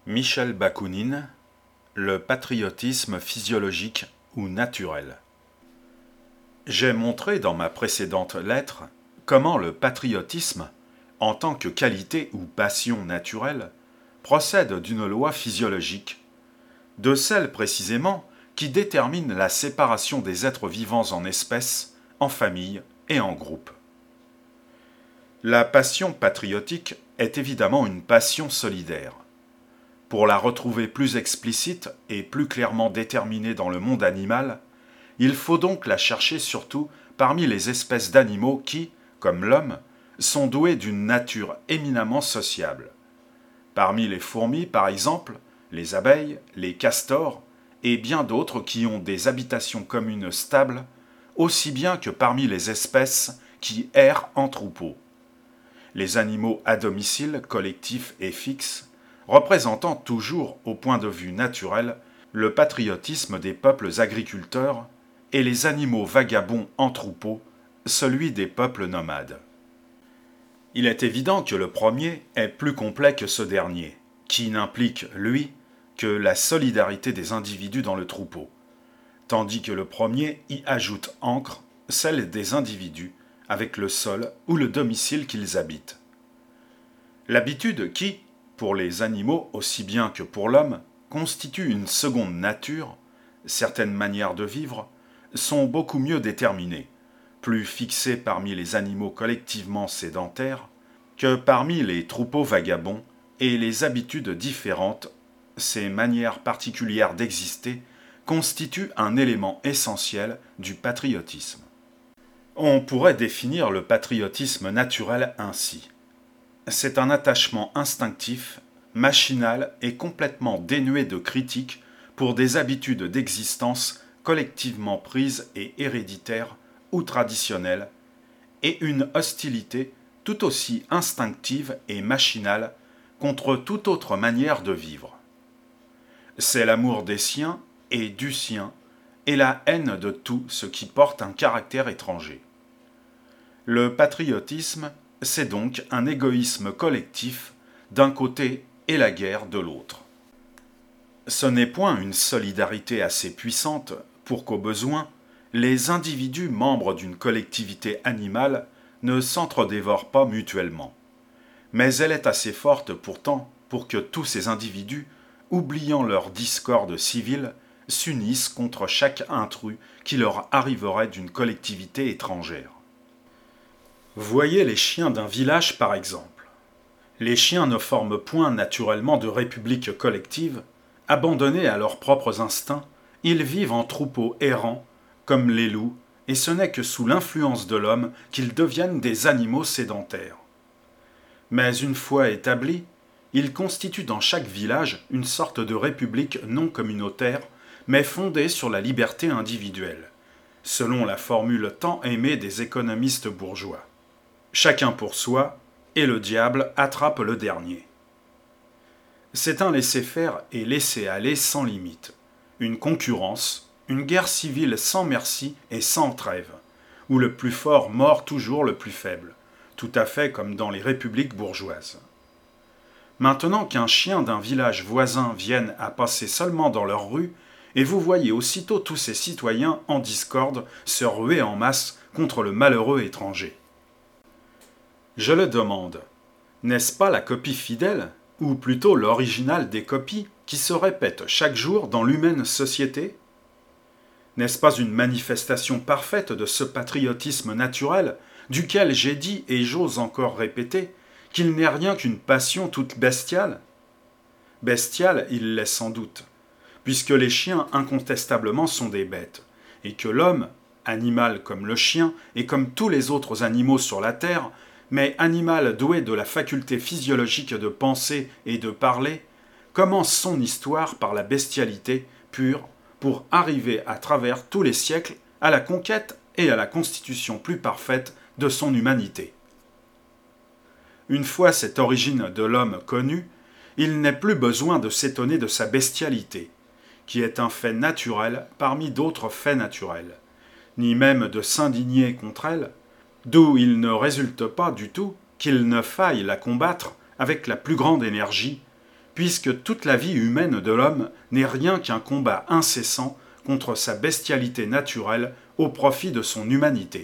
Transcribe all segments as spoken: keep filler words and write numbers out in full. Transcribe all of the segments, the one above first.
Michel Bakounine, le patriotisme physiologique ou naturel. J'ai montré dans ma précédente lettre comment le patriotisme, en tant que qualité ou passion naturelle, procède d'une loi physiologique, de celle précisément qui détermine la séparation des êtres vivants en espèces, en famille et en groupe. La passion patriotique est évidemment une passion solidaire. Pour la retrouver plus explicite et plus clairement déterminée dans le monde animal, il faut donc la chercher surtout parmi les espèces d'animaux qui, comme l'homme, sont doués d'une nature éminemment sociable. Parmi les fourmis, par exemple, les abeilles, les castors et bien d'autres qui ont des habitations communes stables, aussi bien que parmi les espèces qui errent en troupeau. Les animaux à domicile, collectifs et fixes, représentant toujours, au point de vue naturel, le patriotisme des peuples agriculteurs, et les animaux vagabonds en troupeau, celui des peuples nomades. Il est évident que le premier est plus complet que ce dernier, qui n'implique, lui, que la solidarité des individus dans le troupeau, tandis que le premier y ajoute encre celle des individus avec le sol ou le domicile qu'ils habitent. L'habitude qui, pour les animaux aussi bien que pour l'homme, constitue une seconde nature, certaines manières de vivre, sont beaucoup mieux déterminées, plus fixées parmi les animaux collectivement sédentaires que parmi les troupeaux vagabonds, et les habitudes différentes, ces manières particulières d'exister, constituent un élément essentiel du patriotisme. On pourrait définir le patriotisme naturel ainsi. C'est un attachement instinctif, machinal et complètement dénué de critique pour des habitudes d'existence collectivement prises et héréditaires ou traditionnelles, et une hostilité tout aussi instinctive et machinale contre toute autre manière de vivre. C'est l'amour des siens et du sien, et la haine de tout ce qui porte un caractère étranger. Le patriotisme, c'est donc un égoïsme collectif d'un côté et la guerre de l'autre. Ce n'est point une solidarité assez puissante pour qu'au besoin, les individus membres d'une collectivité animale ne s'entre-dévorent pas mutuellement. Mais elle est assez forte pourtant pour que tous ces individus, oubliant leur discorde civile, s'unissent contre chaque intrus qui leur arriverait d'une collectivité étrangère. Voyez les chiens d'un village par exemple. Les chiens ne forment point naturellement de république collective, abandonnés à leurs propres instincts, ils vivent en troupeaux errants, comme les loups, et ce n'est que sous l'influence de l'homme qu'ils deviennent des animaux sédentaires. Mais une fois établis, ils constituent dans chaque village une sorte de république non communautaire, mais fondée sur la liberté individuelle, selon la formule tant aimée des économistes bourgeois. Chacun pour soi, et le diable attrape le dernier. C'est un laisser-faire et laisser-aller sans limite, une concurrence, une guerre civile sans merci et sans trêve, où le plus fort mord toujours le plus faible, tout à fait comme dans les républiques bourgeoises. Maintenant qu'un chien d'un village voisin vienne à passer seulement dans leur rue, et vous voyez aussitôt tous ces citoyens en discorde se ruer en masse contre le malheureux étranger. Je le demande, n'est-ce pas la copie fidèle, ou plutôt l'original des copies, qui se répète chaque jour dans l'humaine société ? N'est-ce pas une manifestation parfaite de ce patriotisme naturel, duquel j'ai dit et j'ose encore répéter, qu'il n'est rien qu'une passion toute bestiale ? Bestiale, il l'est sans doute, puisque les chiens incontestablement sont des bêtes, et que l'homme, animal comme le chien, et comme tous les autres animaux sur la terre, mais animal doué de la faculté physiologique de penser et de parler, commence son histoire par la bestialité pure pour arriver à travers tous les siècles à la conquête et à la constitution plus parfaite de son humanité. Une fois cette origine de l'homme connue, il n'est plus besoin de s'étonner de sa bestialité, qui est un fait naturel parmi d'autres faits naturels, ni même de s'indigner contre elle, d'où il ne résulte pas du tout qu'il ne faille la combattre avec la plus grande énergie, puisque toute la vie humaine de l'homme n'est rien qu'un combat incessant contre sa bestialité naturelle au profit de son humanité.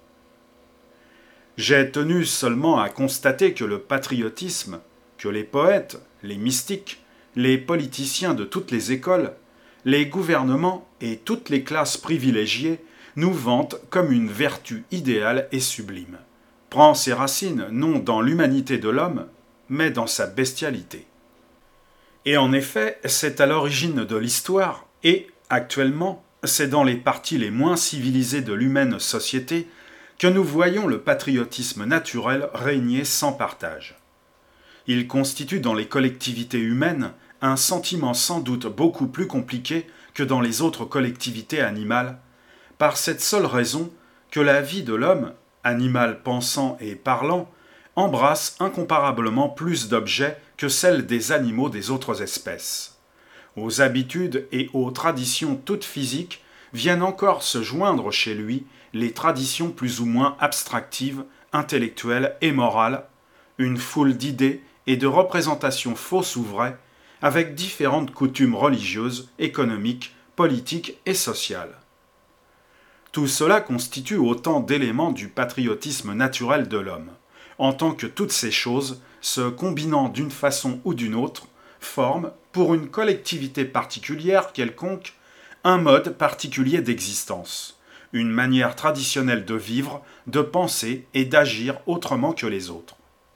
J'ai tenu seulement à constater que le patriotisme, que les poètes, les mystiques, les politiciens de toutes les écoles, les gouvernements et toutes les classes privilégiées nous vantent comme une vertu idéale et sublime, prend ses racines non dans l'humanité de l'homme, mais dans sa bestialité. Et en effet, c'est à l'origine de l'histoire, et, actuellement, c'est dans les parties les moins civilisées de l'humaine société que nous voyons le patriotisme naturel régner sans partage. Il constitue dans les collectivités humaines un sentiment sans doute beaucoup plus compliqué que dans les autres collectivités animales, par cette seule raison que la vie de l'homme, animal pensant et parlant, embrasse incomparablement plus d'objets que celle des animaux des autres espèces. Aux habitudes et aux traditions toutes physiques viennent encore se joindre chez lui les traditions plus ou moins abstractives, intellectuelles et morales, une foule d'idées et de représentations fausses ou vraies, avec différentes coutumes religieuses, économiques, politiques et sociales. Tout cela constitue autant d'éléments du patriotisme naturel de l'homme, en tant que toutes ces choses, se combinant d'une façon ou d'une autre, forment, pour une collectivité particulière quelconque, un mode particulier d'existence, une manière traditionnelle de vivre, de penser et d'agir autrement que les autres.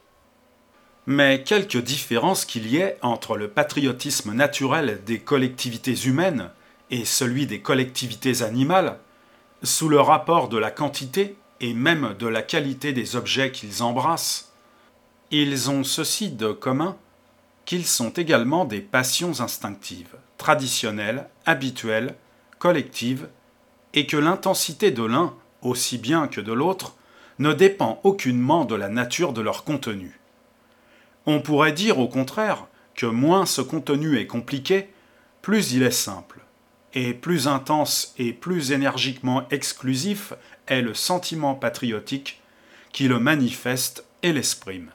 Mais quelque différence qu'il y ait entre le patriotisme naturel des collectivités humaines et celui des collectivités animales, sous le rapport de la quantité et même de la qualité des objets qu'ils embrassent, ils ont ceci de commun qu'ils sont également des passions instinctives, traditionnelles, habituelles, collectives, et que l'intensité de l'un, aussi bien que de l'autre, ne dépend aucunement de la nature de leur contenu. On pourrait dire au contraire que moins ce contenu est compliqué, plus il est simple, et plus intense et plus énergiquement exclusif est le sentiment patriotique qui le manifeste et l'exprime.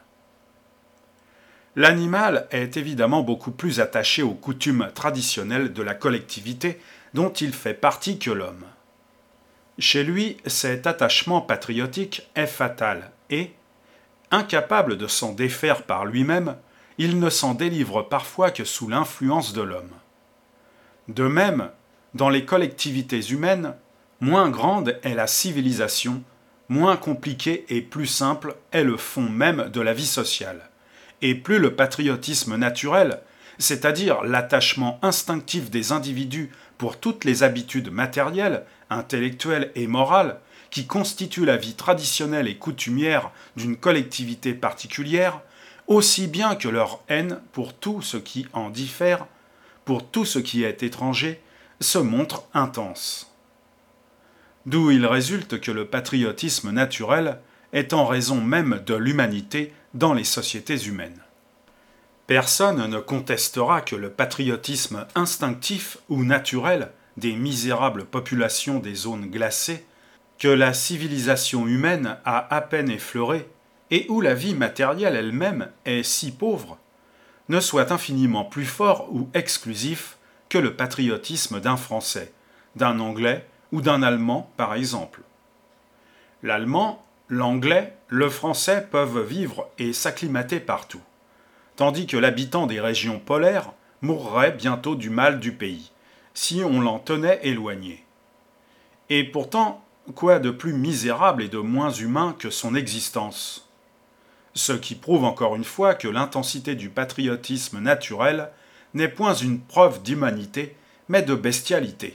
L'animal est évidemment beaucoup plus attaché aux coutumes traditionnelles de la collectivité dont il fait partie que l'homme. Chez lui, cet attachement patriotique est fatal et, incapable de s'en défaire par lui-même, il ne s'en délivre parfois que sous l'influence de l'homme. De même, dans les collectivités humaines, moins grande est la civilisation, moins compliqué et plus simple est le fond même de la vie sociale. Et plus le patriotisme naturel, c'est-à-dire l'attachement instinctif des individus pour toutes les habitudes matérielles, intellectuelles et morales, qui constituent la vie traditionnelle et coutumière d'une collectivité particulière, aussi bien que leur haine pour tout ce qui en diffère, pour tout ce qui est étranger, se montre intense. D'où il résulte que le patriotisme naturel est en raison même de l'humanité dans les sociétés humaines. Personne ne contestera que le patriotisme instinctif ou naturel des misérables populations des zones glacées, que la civilisation humaine a à peine effleuré et où la vie matérielle elle-même est si pauvre, ne soit infiniment plus fort ou exclusif que le patriotisme d'un Français, d'un Anglais ou d'un Allemand par exemple. L'Allemand, l'Anglais, le Français peuvent vivre et s'acclimater partout, tandis que l'habitant des régions polaires mourrait bientôt du mal du pays, si on l'en tenait éloigné. Et pourtant, quoi de plus misérable et de moins humain que son existence ? Ce qui prouve encore une fois que l'intensité du patriotisme naturel n'est point une preuve d'humanité, mais de bestialité.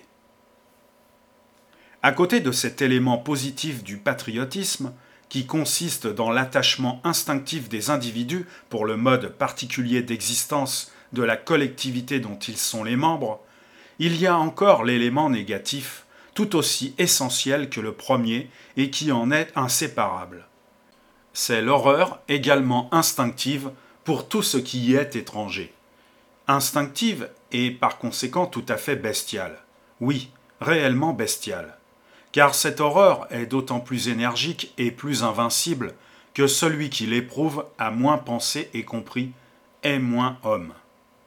À côté de cet élément positif du patriotisme, qui consiste dans l'attachement instinctif des individus pour le mode particulier d'existence de la collectivité dont ils sont les membres, il y a encore l'élément négatif, tout aussi essentiel que le premier et qui en est inséparable. C'est l'horreur également instinctive pour tout ce qui y est étranger. Instinctive et par conséquent tout à fait bestiale. Oui, réellement bestiale. Car cette horreur est d'autant plus énergique et plus invincible que celui qui l'éprouve a moins pensé et compris, est moins homme.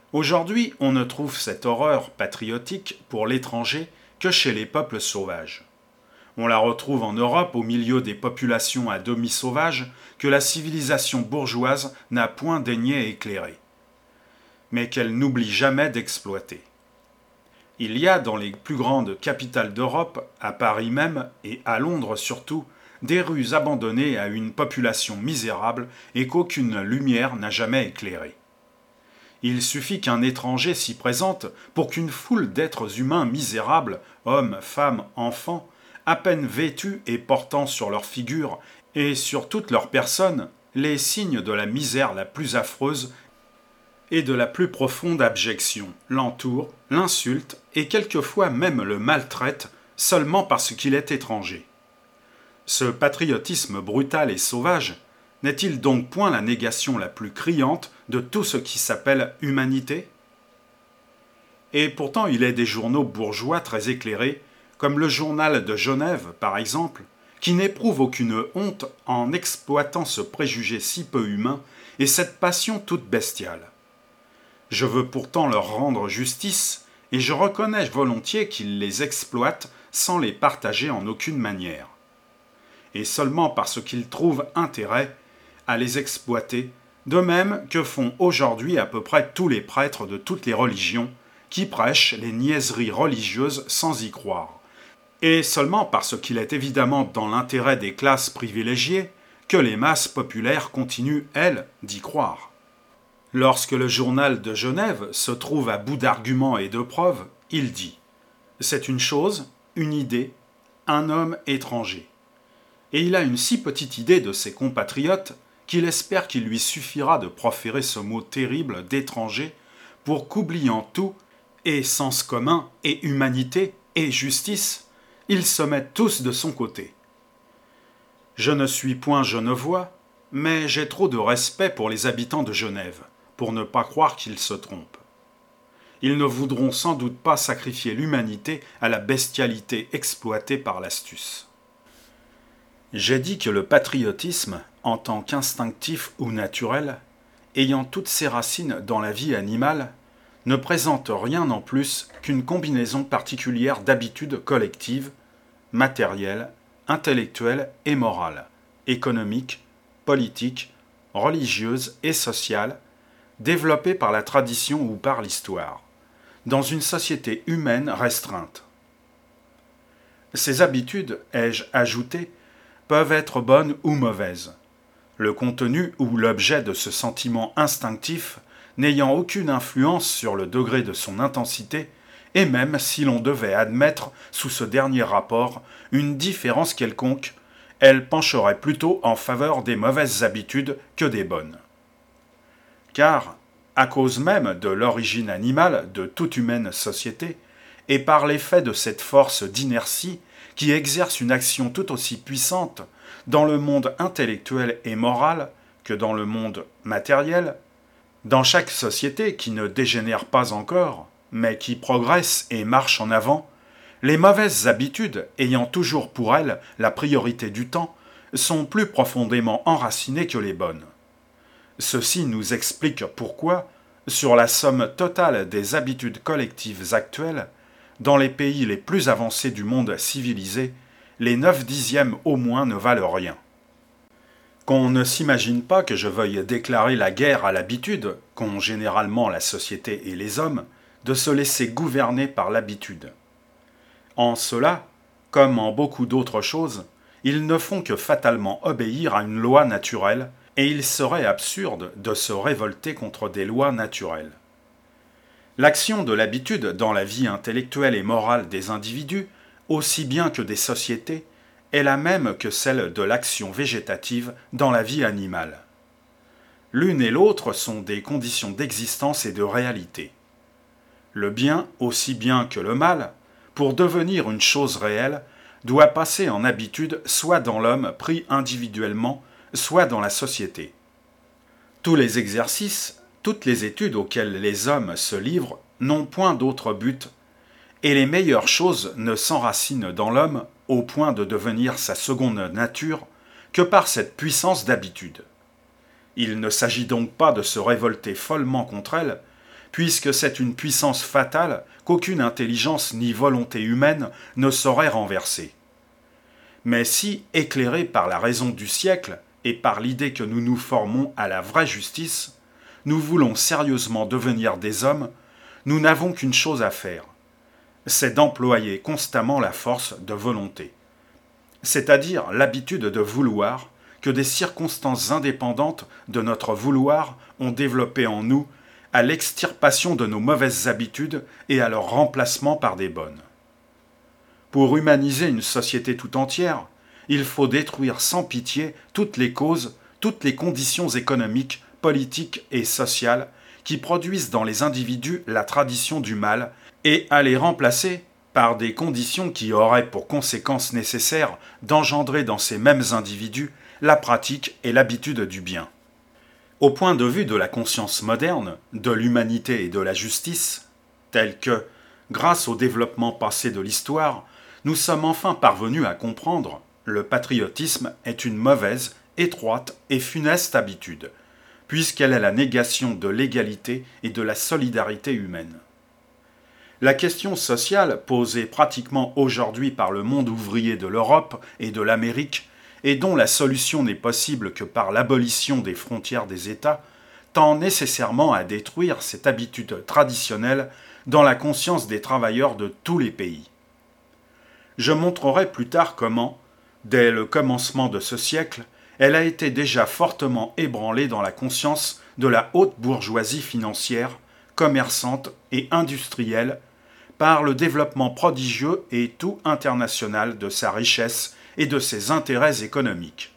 Aujourd'hui, on ne trouve cette horreur patriotique pour l'étranger que chez les peuples sauvages. On la retrouve en Europe au milieu des populations à demi sauvages que la civilisation bourgeoise n'a point daigné éclairer, mais qu'elle n'oublie jamais d'exploiter. Il y a dans les plus grandes capitales d'Europe, à Paris même et à Londres surtout, des rues abandonnées à une population misérable et qu'aucune lumière n'a jamais éclairées. Il suffit qu'un étranger s'y présente pour qu'une foule d'êtres humains misérables, hommes, femmes, enfants, à peine vêtus et portant sur leur figure et sur toute leur personne les signes de la misère la plus affreuse et de la plus profonde abjection, l'entourent, l'insultent et quelquefois même le maltraitent seulement parce qu'il est étranger. Ce patriotisme brutal et sauvage n'est-il donc point la négation la plus criante de tout ce qui s'appelle humanité ? Et pourtant il est des journaux bourgeois très éclairés, comme le journal de Genève par exemple, qui n'éprouvent aucune honte en exploitant ce préjugé si peu humain et cette passion toute bestiale. Je veux pourtant leur rendre justice, et je reconnais volontiers qu'ils les exploitent sans les partager en aucune manière. Et seulement parce qu'ils trouvent intérêt à les exploiter, de même que font aujourd'hui à peu près tous les prêtres de toutes les religions, qui prêchent les niaiseries religieuses sans y croire, et seulement parce qu'il est évidemment dans l'intérêt des classes privilégiées que les masses populaires continuent, elles, d'y croire. Lorsque le journal de Genève se trouve à bout d'arguments et de preuves, il dit « C'est une chose, une idée, un homme étranger ». Et il a une si petite idée de ses compatriotes qu'il espère qu'il lui suffira de proférer ce mot terrible d'étranger pour qu'oubliant tout, et sens commun, et humanité, et justice, ils se mettent tous de son côté. Je ne suis point genevois, mais j'ai trop de respect pour les habitants de Genève, pour ne pas croire qu'ils se trompent. Ils ne voudront sans doute pas sacrifier l'humanité à la bestialité exploitée par l'astuce. J'ai dit que le patriotisme, en tant qu'instinctif ou naturel, ayant toutes ses racines dans la vie animale, ne présente rien en plus qu'une combinaison particulière d'habitudes collectives, matérielles, intellectuelles et morales, économiques, politiques, religieuses et sociales, développées par la tradition ou par l'histoire, dans une société humaine restreinte. Ces habitudes, ai-je ajouté, peuvent être bonnes ou mauvaises, le contenu ou l'objet de ce sentiment instinctif n'ayant aucune influence sur le degré de son intensité, et même si l'on devait admettre sous ce dernier rapport une différence quelconque, elle pencherait plutôt en faveur des mauvaises habitudes que des bonnes. Car, à cause même de l'origine animale de toute humaine société, et par l'effet de cette force d'inertie qui exerce une action tout aussi puissante dans le monde intellectuel et moral que dans le monde matériel, dans chaque société qui ne dégénère pas encore, mais qui progresse et marche en avant, les mauvaises habitudes, ayant toujours pour elles la priorité du temps, sont plus profondément enracinées que les bonnes. Ceci nous explique pourquoi, sur la somme totale des habitudes collectives actuelles, dans les pays les plus avancés du monde civilisé, les neuf dixièmes au moins ne valent rien. Qu'on ne s'imagine pas que je veuille déclarer la guerre à l'habitude, qu'ont généralement la société et les hommes, de se laisser gouverner par l'habitude. En cela, comme en beaucoup d'autres choses, ils ne font que fatalement obéir à une loi naturelle, et il serait absurde de se révolter contre des lois naturelles. L'action de l'habitude dans la vie intellectuelle et morale des individus, aussi bien que des sociétés, est la même que celle de l'action végétative dans la vie animale. L'une et l'autre sont des conditions d'existence et de réalité. Le bien, aussi bien que le mal, pour devenir une chose réelle, doit passer en habitude soit dans l'homme pris individuellement, soit dans la société. Tous les exercices, toutes les études auxquelles les hommes se livrent n'ont point d'autre but, et les meilleures choses ne s'enracinent dans l'homme au point de devenir sa seconde nature que par cette puissance d'habitude. Il ne s'agit donc pas de se révolter follement contre elle, puisque c'est une puissance fatale qu'aucune intelligence ni volonté humaine ne saurait renverser. Mais si, éclairés par la raison du siècle et par l'idée que nous nous formons à la vraie justice, nous voulons sérieusement devenir des hommes, nous n'avons qu'une chose à faire, c'est d'employer constamment la force de volonté, c'est-à-dire l'habitude de vouloir que des circonstances indépendantes de notre vouloir ont développé en nous à l'extirpation de nos mauvaises habitudes et à leur remplacement par des bonnes. Pour humaniser une société tout entière, il faut détruire sans pitié toutes les causes, toutes les conditions économiques, politiques et sociales qui produisent dans les individus la tradition du mal et à les remplacer par des conditions qui auraient pour conséquence nécessaire d'engendrer dans ces mêmes individus la pratique et l'habitude du bien. Au point de vue de la conscience moderne, de l'humanité et de la justice, tel que, grâce au développement passé de l'histoire, nous sommes enfin parvenus à comprendre, le patriotisme est une mauvaise, étroite et funeste habitude, puisqu'elle est la négation de l'égalité et de la solidarité humaine. La question sociale posée pratiquement aujourd'hui par le monde ouvrier de l'Europe et de l'Amérique, et dont la solution n'est possible que par l'abolition des frontières des États, tend nécessairement à détruire cette habitude traditionnelle dans la conscience des travailleurs de tous les pays. Je montrerai plus tard comment, dès le commencement de ce siècle, elle a été déjà fortement ébranlée dans la conscience de la haute bourgeoisie financière, commerçante et industrielle, par le développement prodigieux et tout international de sa richesse et de ses intérêts économiques.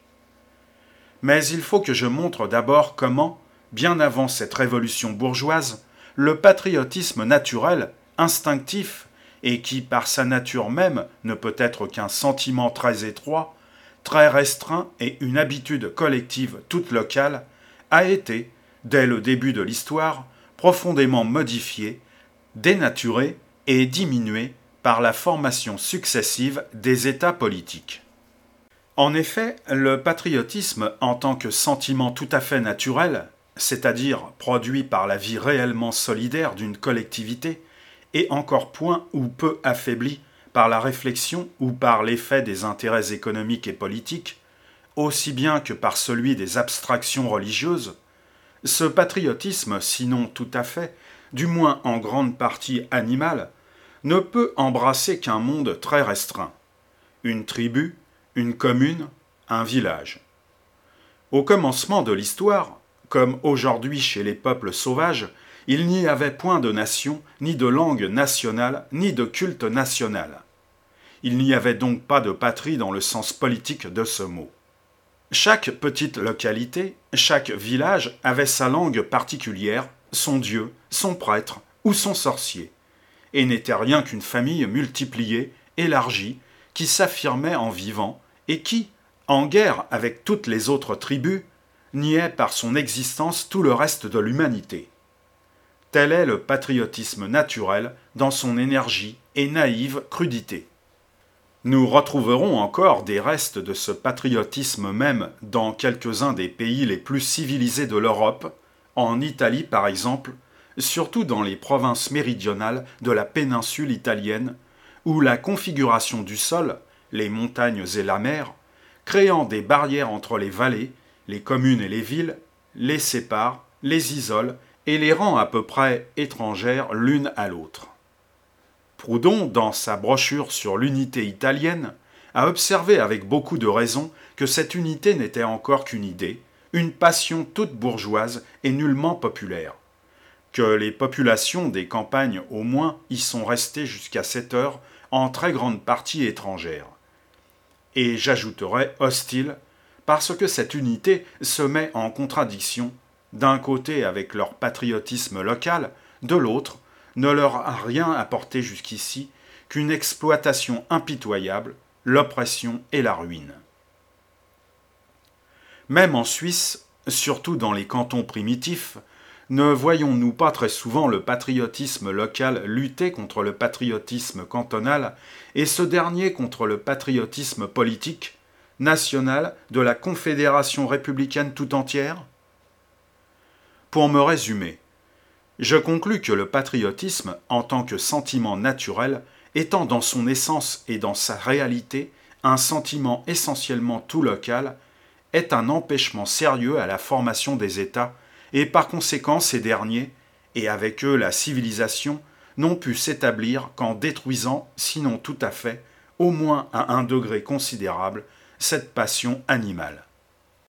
Mais il faut que je montre d'abord comment, bien avant cette révolution bourgeoise, le patriotisme naturel, instinctif, et qui par sa nature même ne peut être qu'un sentiment très étroit, très restreint et une habitude collective toute locale, a été, dès le début de l'histoire, profondément modifié, dénaturé et diminué par la formation successive des États politiques. En effet, le patriotisme en tant que sentiment tout à fait naturel, c'est-à-dire produit par la vie réellement solidaire d'une collectivité, est encore point ou peu affaibli par la réflexion ou par l'effet des intérêts économiques et politiques, aussi bien que par celui des abstractions religieuses. Ce patriotisme, sinon tout à fait, du moins en grande partie animal, ne peut embrasser qu'un monde très restreint, une tribu, une commune, un village. Au commencement de l'histoire, comme aujourd'hui chez les peuples sauvages, il n'y avait point de nation, ni de langue nationale, ni de culte national. Il n'y avait donc pas de patrie dans le sens politique de ce mot. Chaque petite localité, chaque village avait sa langue particulière, son dieu, son prêtre ou son sorcier, et n'était rien qu'une famille multipliée, élargie, qui s'affirmait en vivant et qui, en guerre avec toutes les autres tribus, niait par son existence tout le reste de l'humanité. Tel est le patriotisme naturel dans son énergie et naïve crudité. Nous retrouverons encore des restes de ce patriotisme même dans quelques-uns des pays les plus civilisés de l'Europe, en Italie par exemple, surtout dans les provinces méridionales de la péninsule italienne, où la configuration du sol, les montagnes et la mer, créant des barrières entre les vallées, les communes et les villes, les sépare, les isole et les rend à peu près étrangères l'une à l'autre. Proudhon, dans sa brochure sur l'unité italienne, a observé avec beaucoup de raison que cette unité n'était encore qu'une idée, une passion toute bourgeoise et nullement populaire, que les populations des campagnes au moins y sont restées jusqu'à cette heure en très grande partie étrangères. Et j'ajouterais hostiles, parce que cette unité se met en contradiction, d'un côté avec leur patriotisme local, de l'autre, ne leur a rien apporté jusqu'ici qu'une exploitation impitoyable, l'oppression et la ruine. Même en Suisse, surtout dans les cantons primitifs, ne voyons-nous pas très souvent le patriotisme local lutter contre le patriotisme cantonal et ce dernier contre le patriotisme politique, national de la Confédération républicaine tout entière ? Pour me résumer, Je conclus que le patriotisme, en tant que sentiment naturel, étant dans son essence et dans sa réalité un sentiment essentiellement tout local, est un empêchement sérieux à la formation des États, et par conséquent ces derniers, et avec eux la civilisation, n'ont pu s'établir qu'en détruisant, sinon tout à fait, au moins à un degré considérable, cette passion animale.